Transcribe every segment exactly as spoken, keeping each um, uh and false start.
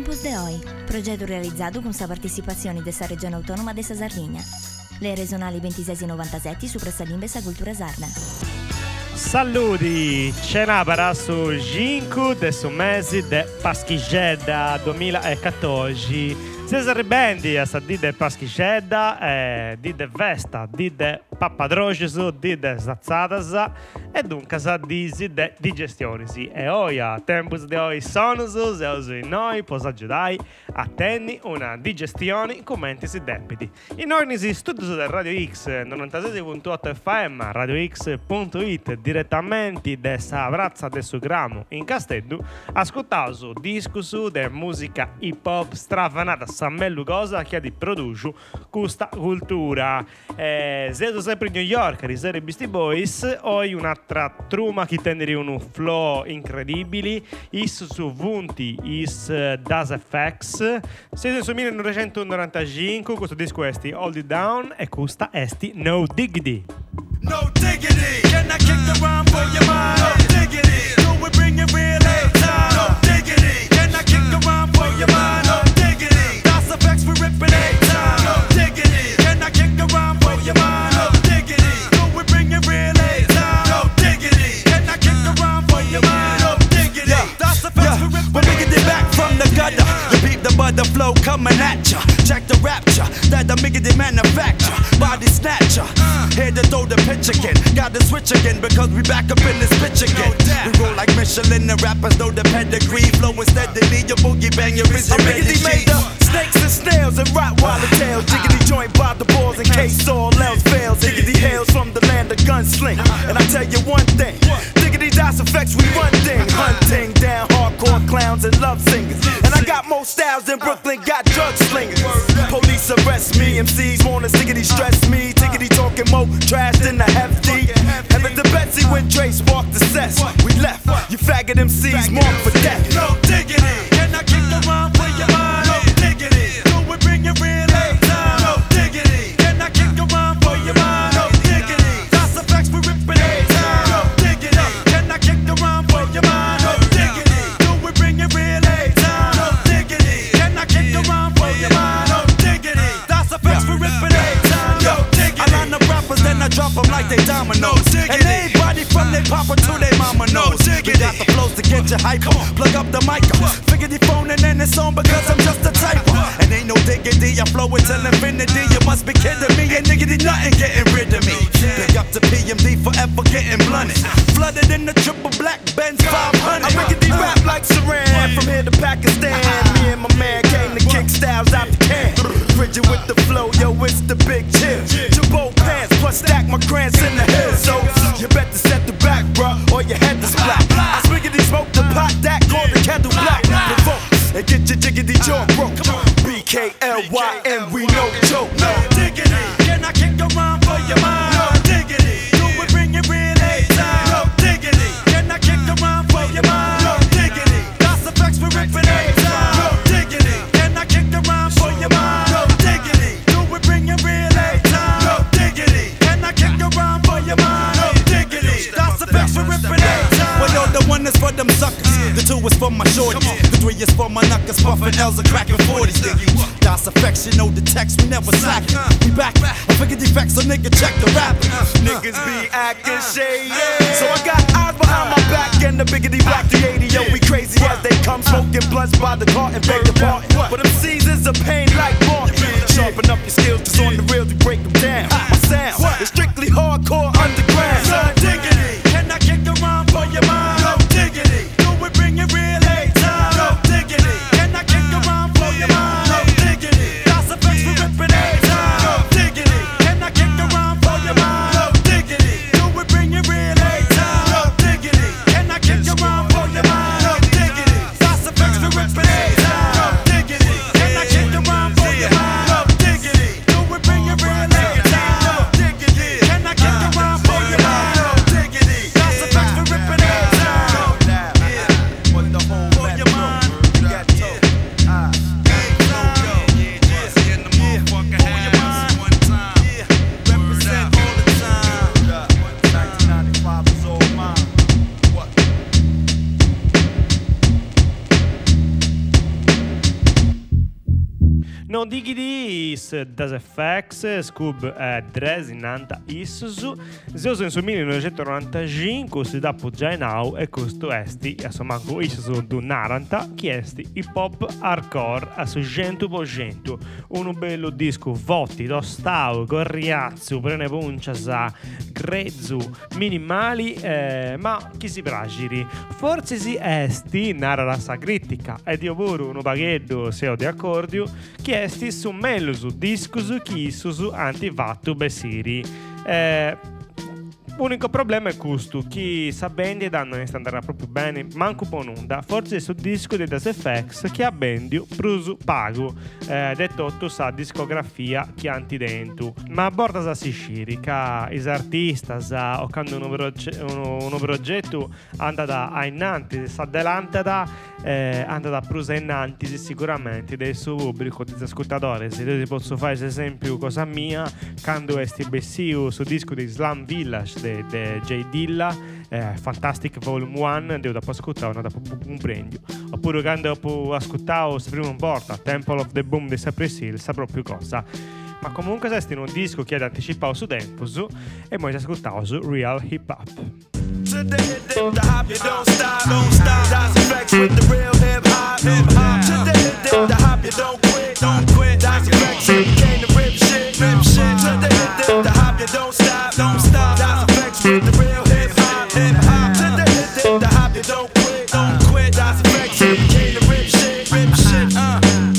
Tempos de Hoy, projeto realizzato con la partecipazione della Regione Autonoma della Sardegna. Le regionali ventisei novantasette su Pressalimbe e Cultura Sarda. Saluti, c'è una su cinque del mese di Paschigedda duemilaquattordici. Cesare Bendi a sta di de Paschigedda, eh, di de Vesta, di de Pappadrogesu, di de Zazzadas e dunque sa di de digestioni. E ora, a tempus di oggi sono su, e oggi noi possiamo aiutare a tenere una digestione con menti debiti. In ordine studio del Radio X novantasei virgola otto F M, radio x punto it, direttamente da Savrazza del Sugramo in Castello, ascoltavo su discusso de musica hip hop strafanata sammellu cosa che di produce questa cultura. Eh, Sedo sempre in New York, riserve Beastie Boys, ho un'altra truma che tende un flow incredibile, is su Vunti, is uh, Das F X, siete su millenovecentonovantacinque, questo disco esti Hold It Down e questa esti No Diggity. No diggity, can I kick the rhyme for your mind? No diggity, do we bring it real every time? No diggity, can I kick the rhyme for your mind? No diggity, Das F X we ripping every time. No diggity, can I kick the rhyme for your mind? No diggity, do we bring it real every time? No diggity, can I kick the rhyme for your mind? No diggity, Das F X we ripping every time. When we get it back from the gutter, the beat the butter flow coming at ya. Check the rapture that the miggity manufacture, body snatcher. Here to throw the pitch again, got to switch again because we back up in this bitch again. We roll like Michelin, the rappers know the pedigree, flowing steadily, your boogie bang, your is your ready made up snakes and snails and Rottweiler tails. Jiggity joint by the balls in case all else fails. Jiggity hails from the land of gunsling, and I tell you one thing, Diggity Das F X we run thing, hunting down hardcore clowns and love singers. And I got more styles than Brooklyn got drug slingers. Police arrest me, M Cs wanna stiggity stress me, tiggity talking more trash than the hefty. Heaven to Betsy when Dre sparked the cess. We left, you faggot M Cs marked for death. No diggity, can I kick the rhyme for your mind? No diggity, do we bring it real every time? No diggity, can I kick the rhyme for your mind? No diggity, Das F X we ripping every time. No diggity, can I kick the rhyme for your mind? No diggity, do we bring it real every time? No diggity, can I kick the rhyme for your mind? No diggity, Das F X we ripping every time. Yo, diggity, I line up rappers then I drop them like they dominoes. And everybody from their papa to their mama knows. We got the flows to get you hype. Plug up the mic up, figure the phone and then it's on because I'm just a typer. And ain't no diggity, I flow until infinity. You must be kidding me, ain't niggity nothing getting rid of me. Big up to P M D forever getting blunted. Flooded in the triple black Benz five hundred. I riggedy rap like Saran from here to Pakistan. Me and my man came to kick styles out the can. Frigid with the flow, yo, it's the big chill. Jabot pants, plus stack my grants in the hill. So you better set the back, bruh, or your head is black. I swiggity smoke the pot that call the kettle black. Provoke and get your jiggity jaw broke. B K L Y N, we no joke. No diggity, can I kick the rhyme for your mind? No diggity, do we bring it real every time? No diggity, can I kick the rhyme for your mind? No diggity, Das F X we ripping every time. No diggity, can I kick the rhyme for your mind? No diggity, do we bring it real every time? No diggity, can I kick the rhyme for your mind? No diggity, Das F X we ripping every time. Well, yo, the one is for them suckers, the two is for my shorties, the three is for my knuckers, puffin' L's and crackin' forties. Das F X, you know the text, we never slack. We back, I figured defects, so nigga check the rap. Niggas be acting shady, so I got eyes behind my back and the biggity black three eighty. Yo, we crazy as they come, smoking blunts by the carton, beg the pardon. But them seasons of pain like Martin. Sharpen up your skills, cause on the real we break them down. My sound is strictly hardcore underground. No diggity, can I kick the rhyme for your mind? No diggity, do we bring it real every time? No diggity, can I kick the rhyme for your mind? No diggity, Das F X we ripping every time. No diggity, can I kick the rhyme for your mind? No diggity, do we bring it real every time? No diggity, can I kick the rhyme for your mind? No diggity, Das F X we ripping every time. No diggity, can I kick the rhyme for your mind? No diggity, do we bring it real every time? No diggity, can I kick No digidis Das F X, Scoob e Dresinanta Issusu, Zeus in su millenovecentonovantacinque si da già now e questo esti, a somanco Issusu du Naranta, che esti hip hop hardcore a su cento per cento, un bello disco voti, dostau, gorriazzu, prene punciasa, grezzu, minimali, eh, ma chi si pragiri? Forse si esti, narra la sa critica, ed io pure uno baghetto seo di accordio, che esti su mello su disco su chi su su antivattu besiri. Eh, L'unico problema è questo, chi sa bene danno ne sta andando proprio bene, manco ponunda, forse su disco di Das F X che ha bendio prusu pago, eh, detto tu sa discografia che anti dentro, ma a borda sa si sciri, che is artista sa o quando uno, proge- uno, uno progetto andata a innanti, sa delantata, eh, andata a prusa innanti sicuramente del suo pubblico, degli ascoltatori. Se io ti posso fare esempio cosa mia, quando esti bessiu su disco di Slam Village de, de J Dilla, eh, Fantastic Volume uno, devo dopo ascoltare una dopo un premio, oppure quando dopo ascoltavo se prima un porta Temple of the Boom di Cypress Hill, sa proprio cosa. Ma comunque questo è un disco che è anticipato su Tempus e poi si ascoltavo su Real Hip Hop. To the hip, dip, the hop, you don't stop, don't stop. Das F X with the real hip hop, hip hop. To the hip, dip, the hop, you don't quit, don't quit. Das F X it came to rip shit, rip shit. To the hip, dip, the hop, you don't stop, don't stop. Das F X with the real hip hop, hip hop. To the hip, dip, the hop, you don't quit, don't quit. Das F X it came to rip shit, rip shit. Uh.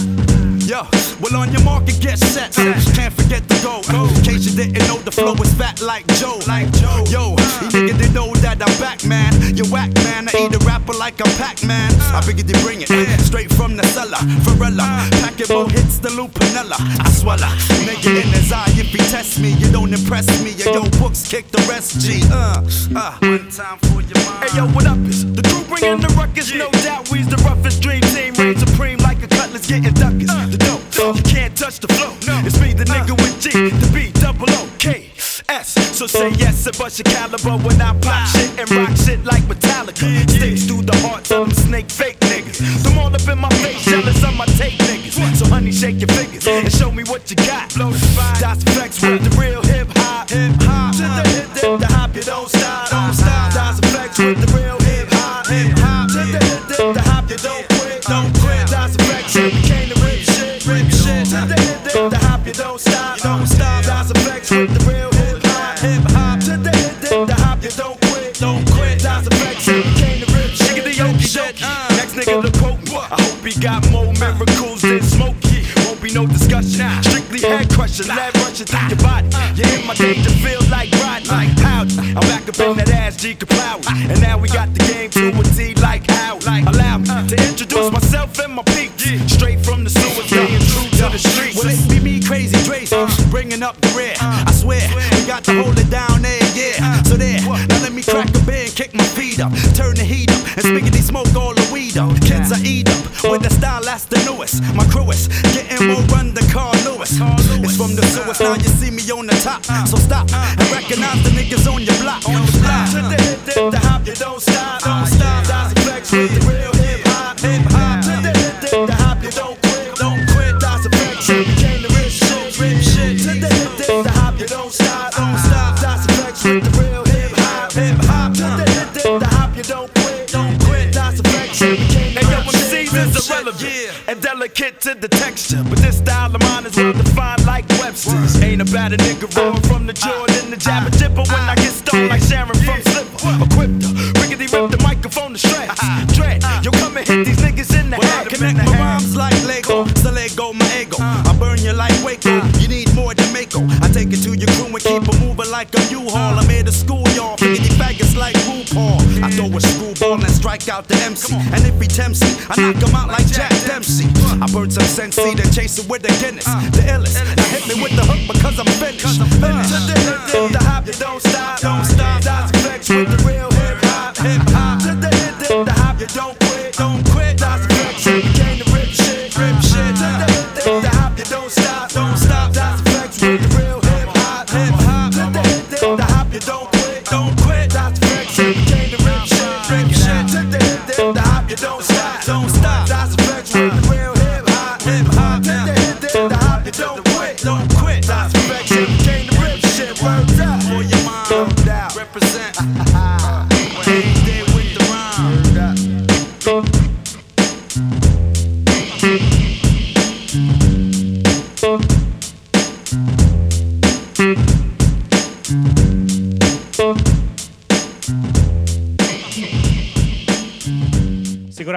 Yo, well on your market, get set. Uh, can't forget the go. Uh, in case you didn't know, the flow is fat like Joe. Like Joe. Yo, you niggas they know that I'm back, man. You whack, man. I eat a rapper like I'm Pac-Man. I figured they bring it uh, straight from the cellar. Varela, pack it, both hits the Lupinella. I swallow, nigga in his eye. If he test me, you don't impress me. Yo, yo, books kick the rest. G. Uh, uh. One time for your mind. Hey yo, what up? Is the crew bringing the ruckus? No doubt, we's the roughest dream team. Reign supreme like a cutlass getting duckers. The dope, you can't touch the flow. It's me, the nigga with G, the B, double O, K, S. So say yes and bust your caliber when I pop shit and rock shit like Metallica. Sticks through the hearts of them snake fake niggas. Them all up in my face, jealous of my tape niggas. So honey, shake your fingers and show me what you got. Das F X with the real hip hop, hip hop. To the hip, dip, the hop, you don't stop, don't stop. Das F X with the real hip hop, hip hop. To the hip, dip, the hop, you don't quit, don't quit. Das F X it came to rip shit, rip shit. To the hip, dip, the hop, you don't stop, don't stop. Das F X with the real hip hop, hip hop. To the hip, dip, the hop, you don't quit, don't quit. Das F X it came to rip shit, nigga the yoki doki. Next nigga to quote me. I hope he got more miracles than Smokey. Won't be no discussion. Strictly head crushing, lead rushing through your body. You in my danger feel like Rodney. Howdy, I'm back up in that ass G Kapow. And now we got the game to a T like how. Allow me to introduce myself and my peeps. Straight from the sewer, staying true to the streets. Well, it be me, Crazy Trace, bringing up the rear. I swear, we got to hold it down there, yeah. So there, now let me crack a beer and kick my feet up. Turn the heat up and spiggity smoke all the weed up. Kids I eat up with the style that's the newest. My crew is getting more run than Carl Lewis. It's from the sewers, now you see me on the top. So stop and recognize the niggas on your block. On the block. To the hip, dip, the hop, you don't stop, don't stop. Das F X with the real hip hop, hip hop. To the hip, dip, the hop, you don't quit, don't quit. Das F X it came to rip shit, rip shit. To the hip, dip, the hop, you don't stop, don't stop. Das F X with the real hip hop, hip hop. To the hip, dip, the hop, you don't quit, don't quit. Das F X it came to rip shit. Is irrelevant yeah. and delicate to the texture, but this style of mine is well defined like Webster's. Ain't about a nigga roaring from the Jordan, the jabber jibber when I get stoned like Sharon from Slipper. Equipped to riggedy rip the microphone to shreds. Dread, yo come and hit these niggas in the head. Connect my rhymes like Lego, so Lego my ego. I burn you like Waco, you need more than Mako. I take it to your crew and keep it moving like a U-Haul. I'm here to school y'all, riggedy faggots like RuPaul. I throw a screwball and strike out the M C, and if he tempts me, I knock him out like Jack Dempsey. I burn some Sensi, then chase it with the Guinness. The illest, now hit me with the hook because I'm finished. Finished. To the hip, dip, the hop, you don't stop, don't stop. Das F X with the real hip hop, hip hop. To the hip, dip, the hop, you don't quit, don't quit. Das F X it came to rip shit, rip shit. To the hip, dip, the hop, you don't stop, don't stop. Das F X with the real hip hop, hip hop. To the hip, dip, the hop, you don't quit, don't quit. Das F X it came to rip shit, rip shit. To the hip, dip, the hop, you don't stop, don't stop. Das F X with the real hip hop, hip hop. To the hip, dip, the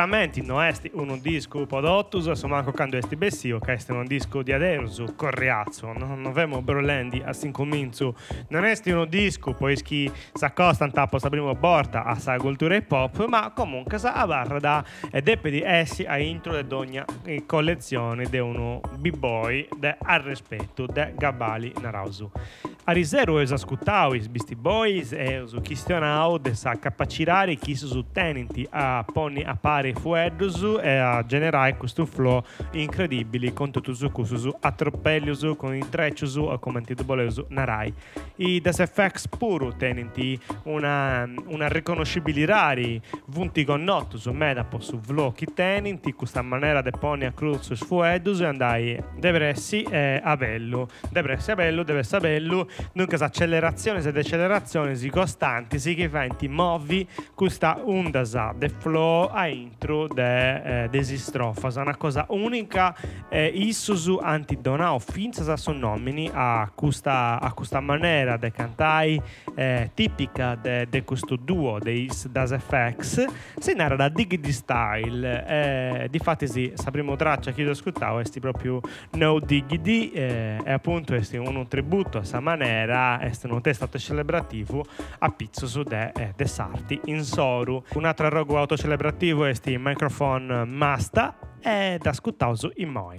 veramente non è un disco prodotto, insomma, quando esti bessio, che è un disco di adesso, corriazzo, non, non vemo brolendi a sincominzo, non è un disco, poi chi si accosta tappo sa prima porta a sa cultura hip hop, ma comunque sa a barra da ed è per di essi a intro di ogni collezione di uno b-boy de al rispetto de Gabali Narausu. A riservo es ascoltau is Beastie Boys e su questionau de sa capacitare chi su tenenti a poni a pari fuedus e a generare questo flow incredibili con tutto su cusu atropelliusu con intrecciusu o commenti doboleusu narai. I des F X puro tenenti una una riconoscibili rari vunti con nottus medapo su vlocchi tenenti questa maniera de poni a cruzus fuedus e andai devressi eh, a bello devressi a bello deve sabello. Dunque, accelerazioni e decelerazioni si costanti, si che fenti movi questa onda sa de flow a intro de eh, desistrofas, una cosa unica eh, issusu antidonao finza sa sonnomini a questa a questa maniera de cantai eh, tipica de, de questo duo dei Das F X si narra da Diggity Style eh, difatti sì, sa primo traccia che io ascoltavo esti proprio No Diggity eh, e appunto esti un tributo a sa maniera è un testato celebrativo a pizzo su de, eh, de sarti in soru. Un altro rogo autocelebrativo è sti microphone Masta e da scuttauso in moi.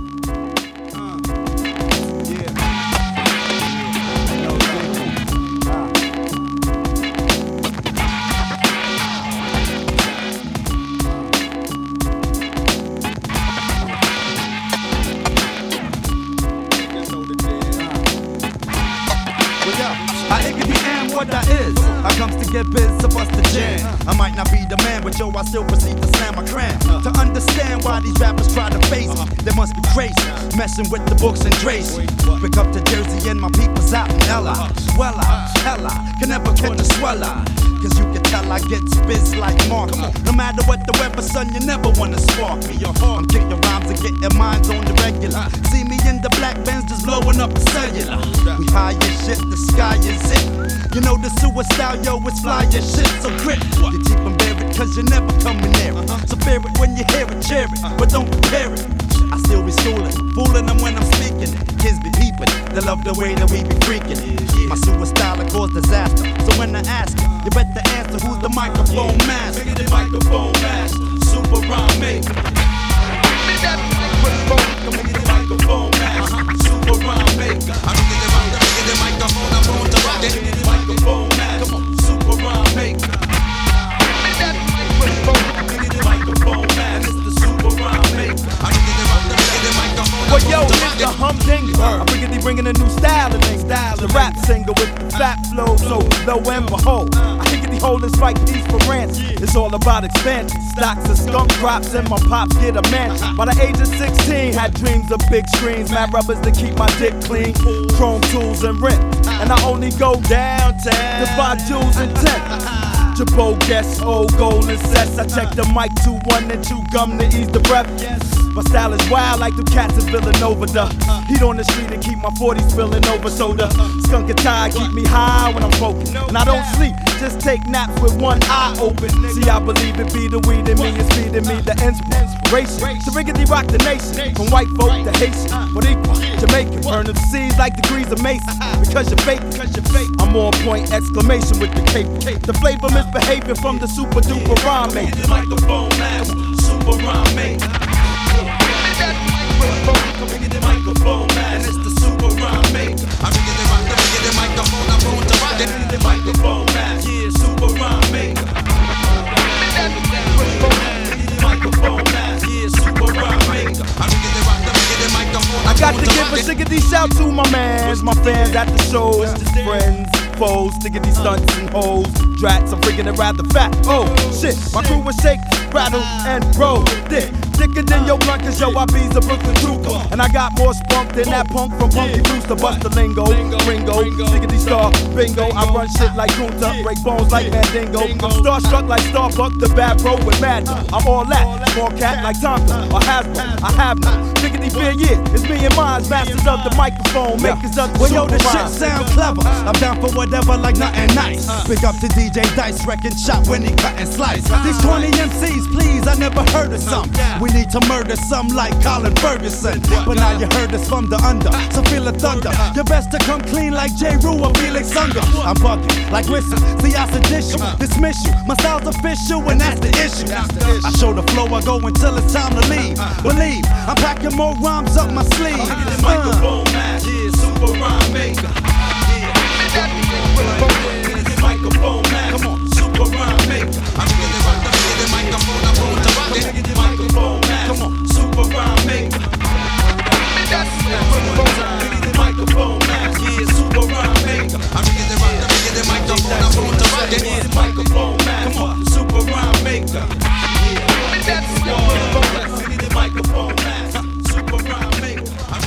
I ain't be am what I is. I comes to get biz, to bust the jam. I might not be the man, but yo, I still proceed to slam my cram. To understand why these rappers try to face me, they must be crazy, messing with the books and Tracy. Pick up to Jersey and my people's out in Ella. Swella, hella, can never catch a sweller. Cause you can tell I get biz like Mark. No matter what the weather, son, you never wanna spark me. I'm kicking rhymes and getting minds on the regular. See me in the black bands just blowing up the cellular. We high as shit, the sky is it. You know the suicide, yo, it's fly as shit, so grip. You keep them buried cause you're never coming near it. So fear it when you hear it, cheer it, but don't compare it. I still be schooling, fooling them when I'm speaking. Kids be peeping, they love the way that we be freaking. My suicide will cause disaster, so when I ask you, you better answer who's the microphone master. The microphone master, super rhyme maker. The microphone master, super rhyme maker. I'm the microphone, I'm on the rock. The microphone master, super rhyme maker. The microphone master, the super rhyme maker. Well, yo, it's the humdinger. I'm freaking bringing a new style of things. The rap singer with the fat flow, so lo and behold, I think the holding strike piece for ransom. It's all about expansion. Stocks of skunk crops and my pops get a mansion. By the age of sixteen, had dreams of big screens, mad rubbers to keep my dick clean, chrome tools and rims. And I only go downtown to buy jewels and tents. Jabot guess, old golden sets. I check the mic two one and chew gum to ease the breath. My style is wild like the cats in Villanova. The heat on the street and keep my forties spilling over. So the skunk and tie keep me high when I'm focused. And I don't sleep, just take naps with one eye open. See, I believe it be the weed in me, it's feeding me the inspiration. So riggedy rock the nation, from white folk to Haitian, Boricua, Jamaican. Burn the seas like degrees of Mason. Because you're fake, I'm on point, exclamation with the cape. The flavor misbehaving from the super duper rhyme maker. The microphone master, super rhyme maker. The microphone man, and it's the super rhyme maker. I'm the the microphone, I'm on the rock. The microphone man, yeah, super rhyme maker. The microphone man, yeah, super rhyme maker. I'm the microphone. I got to give a shiggity shout to my mans, my fans at the shows, friends, foes, stiggity stunts and hoes, drats. I'm freaking it rather fat. Oh shit, my crew was shake, rattle, and roll. Dick. Thicker than your blunt, cause yo, I be's a Brooklyn trooper. And I got more spunk than that punk from Punky Brewster to bust the lingo. Ringo, Stickity Star, bingo. I run shit like Kunta, break bones like Mandingo. I'm starstruck like Starbuck, the bad bro with Madden. I'm all that, small cat like Tonka or Hasbro. I have no Stickity fear, yeah. It's me and mine, masters of the microphone, makers of the well, yo, this rhyme. shit sound clever. I'm down for whatever, like nothing nice. Big up to D J Dice, wrecking shot when he cut and slice. These twenty M Cs, please, I never heard of some. We need to murder some like Colin Ferguson. But now you heard us from the under, so feel the thunder. You best to come clean like J. Rue or Felix Unger. I'm bugging like whistle, see I sedition, dismiss you. My style's official and that's the issue. I show the flow, I go until it's time to leave. Believe, I'm packing more rhymes up my sleeve. Uh. Microphone man, yeah, super rhyme maker. Microphone man, come on, super rhyme maker. Microphone man, come on, super rhyme maker. Microphone man, yeah, super rhyme maker. Microphone man, come on, super rhyme maker. Microphone man, super rhyme maker.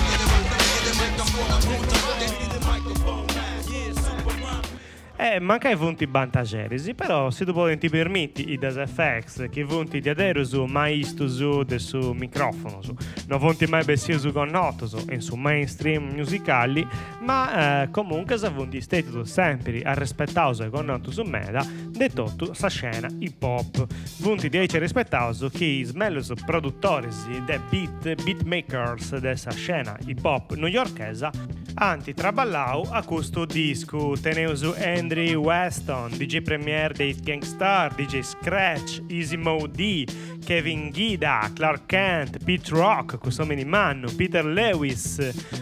Eh, manca i vunti bantagerisi, però se tu puoi ti permetti i das effects che vunti di adero su mai isto su del suo microfono su non vunti mai bessi su connoto su in su mainstream musicali, ma eh, comunque se vunti stetuto sempre a rispettauso e connoto su meda detto sa scena hip hop vunti di ece rispettauso che smello su produttori de beat beatmakers dessa scena hip hop newyorkesa anti traballau a questo disco teneusu Andrew Weston, D J Premier dei Gangstar, D J Scratch, Easy Mo D, Kevin Guida, Clark Kent, Pete Rock, questo minimanno, Peter Lewis,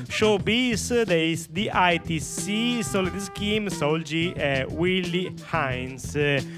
Showbiz dei D I T C, Solid Scheme, Soul G e Willie Hines.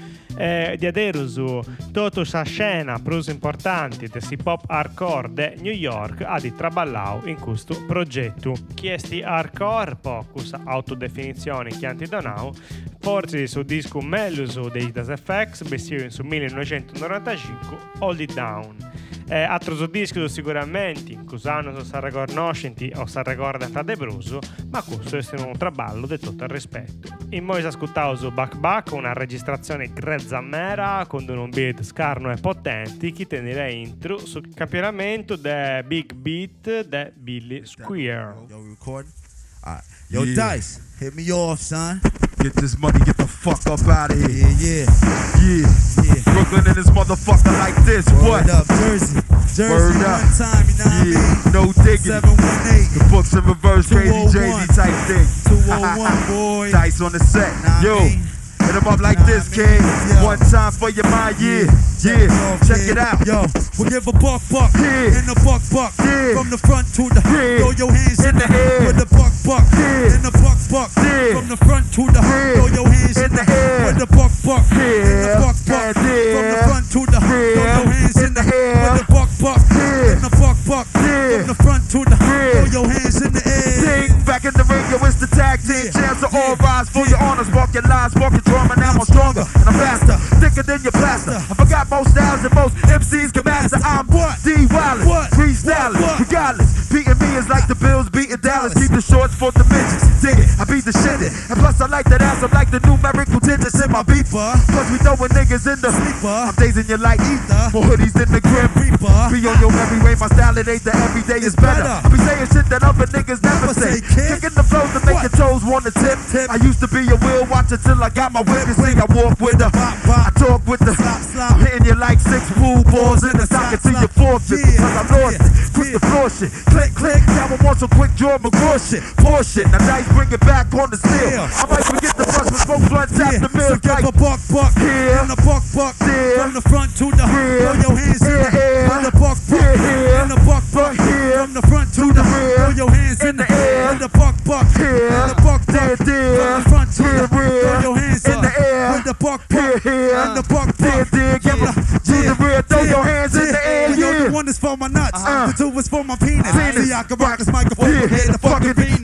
Eh, di aderusu toto sa scena pros importanti del hip hop hardcore de New York a di traballau in questo progetto chiesti hardcore pocus autodefinizioni chianti donau forzi su disco Melluso dei Das F X bessio su millenovecentonovantacinque Hold It Down. Eh, altro su disco sicuramente cusano si riconoscenti o si ricorda de Bruso, ma questo è un traballo di tutto il rispetto. In poi si ascoltavo su Back Back una registrazione grezza mera con un beat scarno e potente che tenere intro sul campionamento de Big Beat de Billy Squire. Yo, recording? Alright. Yo, yeah. Dice, hit me off, son. Get this money, get the fuck up out of here. Yeah, yeah. Yeah. Yeah. Brooklyn and this motherfucker like this. Word What? up, Jersey. Jersey, Word one up. time, you know what Yeah, I mean? no diggity. seven one eight. The books in reverse, crazy Jay-Z type thing. two oh one, boy. Dice on the set. Nah, Yo, I mean. hit him up like Nah, this, I kid. mean, yo. One time for your mind, yeah. Yeah, off, check kid. it out. Yo, we give a buck buck Yeah. and a buck buck Yeah. from the front to the Yeah. throw your hands In in the the air. air with the buck buck Yeah. and the buck buck Yeah. from the front to the Yeah. throw your hands In in the the air. air with the buck buck and the Yeah. buck buck Yeah. from the front to the throw Yeah. your hands in In the the air air. with the buck buck Yeah. and the buck buck Yeah. from the front to the Yeah. throw your hands in the air. Ding, back in the ring, yo, it's the tag team. Yeah. Chance to Yeah. all rise for Yeah. your honors. Walk your lies, walk your trauma. Now I'm stronger and I'm faster, thicker than your plaster. I forgot most styles and most M Cs can master. I'm What? D Wallace, What? freestyling, What? What? regardless. Beating me is like the Bills beating Dallas. Keep the shorts for the midgets. Dig it, I beat the shit in. And plus I like that ass, I'm like the numerical digits in my beeper. Plus we throwing niggas in the Sleeper. I'm dazing you like ether. Ether. More hoodies in the crib. Reaper. Be on your every way, my style it ain't the everyday is It's better. better. I be saying shit that other niggas never Never say. say, kid. Kicking the flows to make What? your toes wanna tip. Tip. I used to be a wheel watcher till I got my whip. You see, I walk with the, Bop, bop. I talk with the, Slop, slop. I'm hitting you like six pool balls in the socket till you forfeit. Yeah, Because I lost yeah, it. Quick yeah. to floor shit. Click, click. Now I want some quick draw McGraw shit. Pour shit. Now Dice bring it back on the steel. Yeah. I might forget the bus with smoke blunt tap Yeah, the so mill. give Like, a buck buck Yeah. and a buck buck Yeah. from the front to the Yeah. throw your hands in the Yeah. air with a buck buck Yeah. and a buck buck Yeah. from the front to the Yeah. throw your hands in the air with a buck buck Yeah. and a buck buck Yeah, yeah. from the front to the Yeah, yeah. throw your hands In up the air. with a buck buck Yeah, yeah. and a buck Yeah, buck yeah. Give from it to the rear. Throw your hands in the air, Yo, yeah. the one is for my nuts, Uh-huh. the two is for my penis. Penis. See, I can rock this microphone Yeah. from here to fucking Venus. Boy, I'm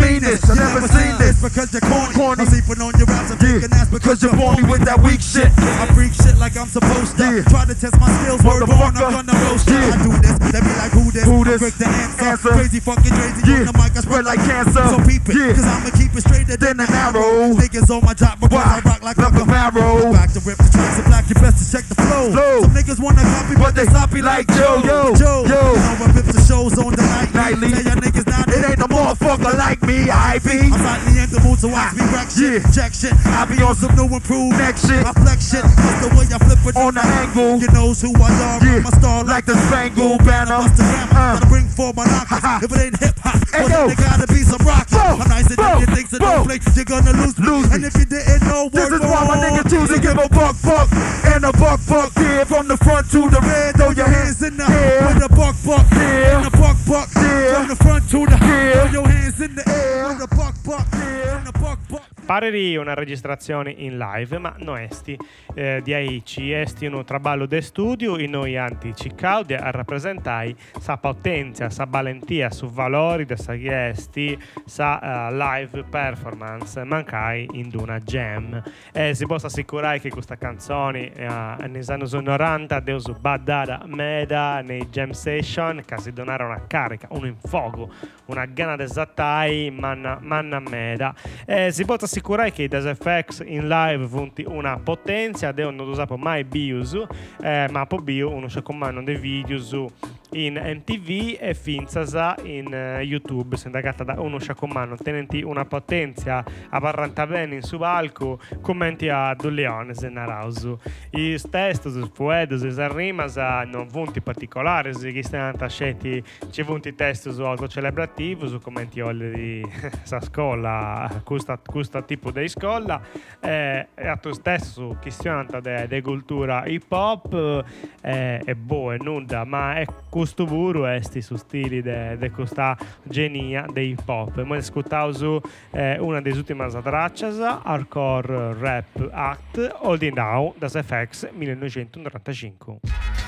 meanest. You never seen this because you're corny. corny. I'm sleeping on your ass and taking ass because you're born with that weak shit. I freak shit like I'm supposed to. Yeah. Try to test my skills, word born, I'm gonna roast you. Yeah. I do this, they be like, who this? Who this? I'm quick to answer. answer. Crazy fucking crazy yeah. on the mic, I spread like cancer. So peep it, yeah. cause I'ma keep it straighter than an arrow. Niggas on my top because I rock like a Camaro. Back to rip the tracks and black, you best to check the flow. Slow. Some niggas wanna copy, but they sloppy like Joe. Yo, Joe, yo. You know I rip the shows on the night. Nightly. Tell y'all niggas now, it ain't no motherfucker like me, I be. I'm slightly in the mood to watch me wreck shit, yeah. check shit. I be on some new improved next shit. I flex shit, just the way I flip it on the angle. You knows who I are, yeah. my star like the Spangled Banner. Uh. Gotta bring for my knockers. If it ain't hip hop, well then there gotta be some rock. I'm nice and then you think so don't play, you're gonna lose, lose me. And if you didn't know, this is why my niggas choose to give a buck fuck and a buck fuck. Yeah, from the front to the rear, throw your hands in the air with a buck fuck. Yeah, and a buck fuck. Yeah, from the front to the rear, throw your hands in the air with a buck fuck. Yeah, and a buck fuck. Pare una registrazione in live, ma no esti eh, di aici, esti un trabalho de studio e noi anti Cicaudia a rappresentai sa potenza, sa valentia su valori de sa esti sa uh, live performance mancai in una jam. E si può assicurare che questa canzone uh, negli anni novanta deus badada meda nei jam session che si donare una carica, un infogo, una gana de zattai manna, manna meda. E si può assicurare che i Des F X in live funti una potenza de non usato mai bius eh, ma po bio uno se comando dei video su in M T V e finza in uh, YouTube se indagata da uno se comando tenenti una potenza a barranta bene in su palco commenti a Duleone se narausu i testo su fuedo se rimas non funti particolari se che stanno scetti ci funti testo su algo celebrativo su commenti di sa scuola questa questa tipo di scuola eh, e a tu stesso questione de, de cultura hip hop eh, è boh è nuda ma è questo vero esti su stili de, de questa genia dei hip hop e noi ascoltavo su eh, una delle ultime tracce hardcore rap act Holding Down das F X millenovecentonovantacinque.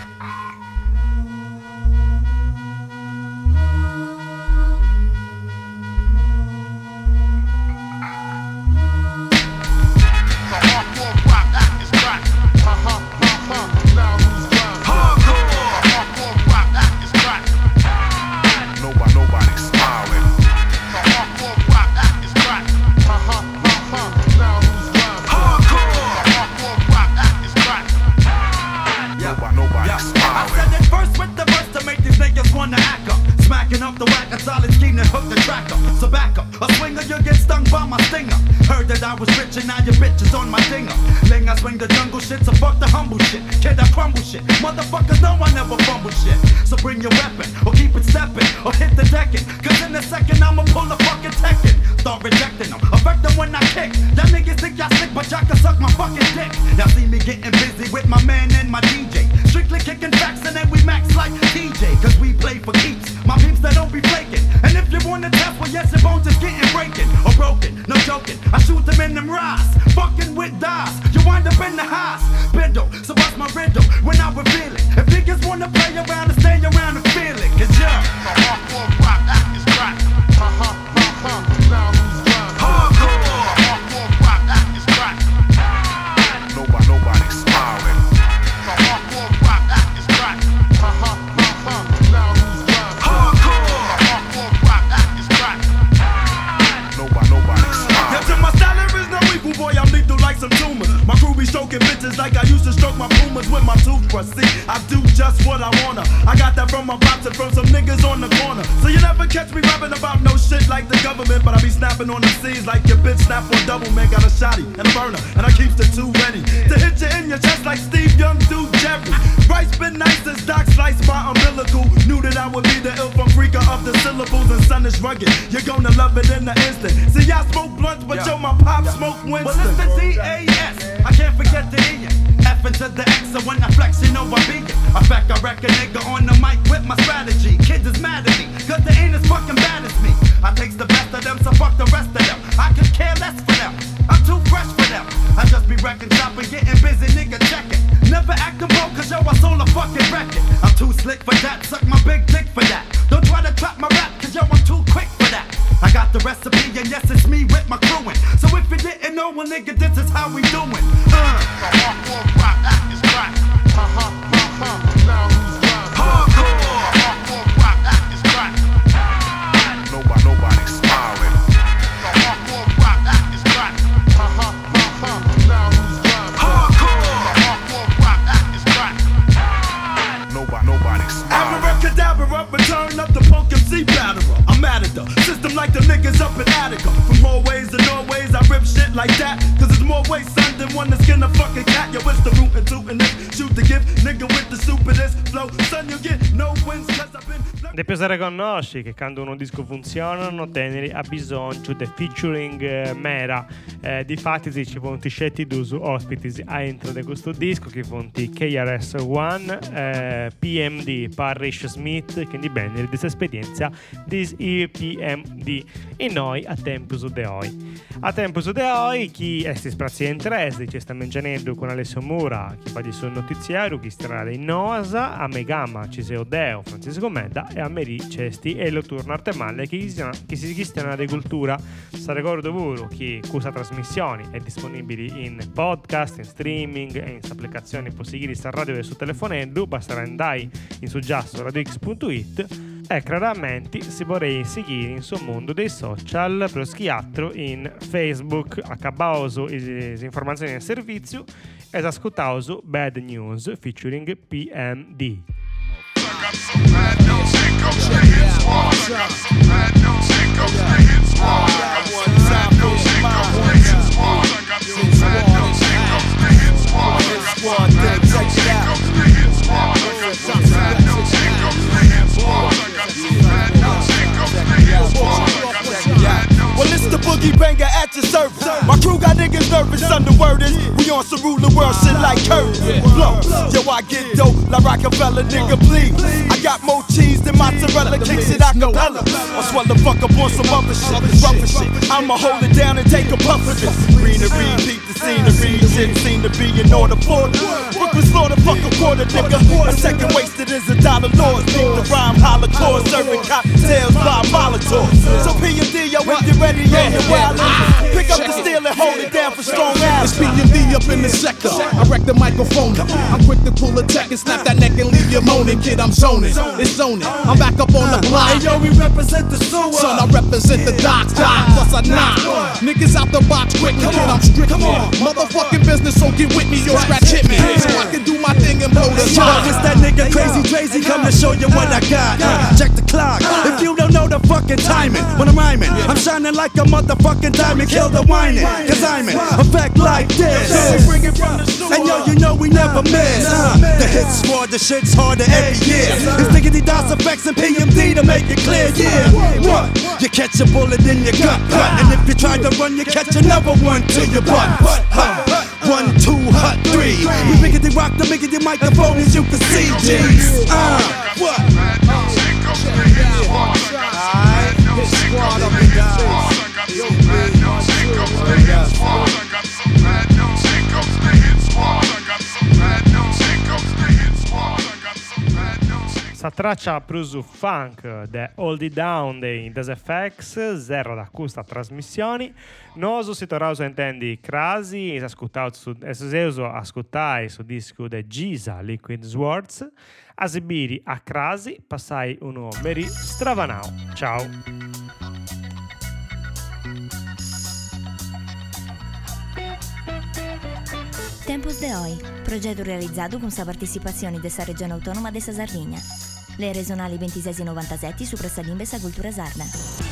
Up the whack, a solid scheme that hooked the track up. So back up, a swinger, you get stung by my stinger. Heard that I was rich and now your bitch is on my dinger. Ling, I swing the jungle shit, so fuck the humble shit. Kid, I crumble shit. Motherfuckers know I never fumble shit. So bring your weapon, or keep it stepping, or hit the decking. Cause in a second I'ma pull a fucking Tekken. Start rejecting them, affect them when I kick. Y'all niggas think y'all sick, but y'all can suck my fucking dick. Y'all see me getting busy with my man and my D J. Strictly kicking facts and then we max like T J. Cause we play for keeps. My peeps that don't be flaking. And if you wanna test, well yes, your bones is getting breaking or broken. No joking, I shoot them in them rise. Fucking with dice, you wind up in the highs. Bindle, so what's my riddle when I reveal it? If niggas wanna play around and stay around and feel it, cause yeah, the hardcore rock act is right. Ha ha ha ha, now who's right? Hardcore, the hardcore rock act is right. Nobody, nobody's smiling. The hardcore rock act is right. Ha ha ha ha, now who's right? Hardcore, the hardcore rock act is right. Nobody, nobody's smiling. Yeah, to my style there is no equal, boy, I'm lethal like some tumors. My crew be stroking bitches like I used to stroke my pumas with my toothbrush. See, I do just what I wanna. I got that from my pops and from some niggas on the corner. So you never catch me rapping about no shit like the government, but I be snapping on the C's like your bitch snap on double man. Got a shotty and a burner, and I keeps the two ready to hit you in your chest like Steve Young do Jerry. Rice been nice as Doc sliced my umbilical. Knew that I would be the ill from freaker of the syllables, and son is rugged. You're gonna love it in the instant. See, y'all smoke blunts, but yo, my pop smoke Winston. Well, it's the D A S. I can't forget the E. F into the X, so when I flex, you know I be it. I fact, I wreck a nigga on the mic with my strategy. Kids is mad at me, cause they ain't as fucking bad as me. I takes the best of them, so fuck the rest of them. I could care less for them, I'm too fresh for them. I just be wrecking shop and getting busy, nigga, check it. Never acting broke, cause yo, I sold a fucking record. I'm too slick for that, suck my big dick for that. Don't try to trap my rap, cause yo, I'm too quick for that. I got the recipe, nigga, this is how we doing. Uh. Hardcore rock act is crack. Ha ha ha ha. Now who's right? Hardcore. Hardcore rock act is crack. Nobody, nobody smiling. Hardcore rock act is crack. Ha ha ha ha. Now who's right? Hardcore. Hardcore rock act is crack. Nobody, nobody smiling. Abracadabra, return of the punk M C batterer. I'm at it though. System like the niggas up in Attica. From hallways to Norways, I rip shit like that. Cause there's more ways, son, than one to skin a fucking cat. Yo, it's the root and toot and this. Shoot the gift, nigga with the stupidest flow. Son, you get no wins cause I've been. Depois riconosci che quando un disco funziona, tenere ha bisogno di featuring eh, mera. Eh, difatti ci fonti scetti d'uso ospiti a entro di questo disco che fonti K R S One, eh, P M D, Parrish Smith, che di bene di questa esperienza dis I P M D e noi a Tempus de Oi. A Tempus de Oi chi è sprazzi in tres, ci sta mangiando con Alessio Mura, chi fa di suo notiziario, chi starà in Noasa, a Megama, Ciseo Deo, Francesco Medda e a Meri Cesti e lo turno arte male che si chistiana di cultura. Sta ricordo vero che questa trasmissione è disponibile in podcast, in streaming e in applicazioni possibili sta radio e su telefonello, basterà andare in suggesto radiox punto it e chiaramente si vorrei seguire in suo mondo dei social per schiattro in Facebook a cabauso le informazioni del servizio e ascoltauso Bad News featuring P M D. Well, it's the boogie banger at your service. My crew got niggas nervous, underword is we on some rule the world shit like curves. Flow, yo, I get dope like Rockefeller, nigga, please. I got more cheese than mozzarella, kick shit a cappella. I swell the fuck up on some other shit, rougher shit. I'ma hold it down and take a puff of this. Greenery, beat the scenery, shit seem to be in order for it. Brooklyn slaughter, fuck a quarter, nigga. A second wasted is a dollar lost. Think the rhyme holocaust, serving cocktails by Molotov. So P M D, yo, if you ready, yo, you're wild. Pick up the steel and hold it down for strong ass. It's P M D up in the sector. I wreck the microphone. I'm quick to pull a tech and snap that neck and leave you moaning. Kid, I'm zoning. It's zoning. I'm back up on the block. Hey, yo, we represent the sewer. Son, I represent the docks. Die, plus I knock. Niggas out the box quick. Kid, I'm strict. Motherfucking business, so get with me. Yo, scratch hit me. So I can do my thing and blow the Yo, top. it's that nigga Crazy Crazy come to show you what I got. Check the clock. If you don't know the fucking timing, when I'm rhyming, I'm shining like a motherfucking diamond. Kill the whining, cause I'm in effect like this. And yo, you know we never miss. Uh, the hit squad, the shit's harder every year. It's Diggity Dos Effects and P M D to make it clear, yeah. What? You catch a bullet in your gut, gut. And if you try to run, you catch another one to your butt. Huh. One, two, hut, three. We biggity rock the biggity microphone as you can see, G. Uh, what? Alright, hit squad up and down. Sta traccia Prusu Funk de Hold It Down dei Des F X, zero da questa trasmissione. Noso si torna a intendi crasi, e ascoltato ascoltai su disco de Giza Liquid Swords, a esibiri a crasi, passai uno meri stravanao. Ciao! Tempus de Oi, progetto realizzato con la partecipazione della regione autonoma della Sardegna. Le regionali ventisei novantasette su Pressalimbe sa cultura sarda.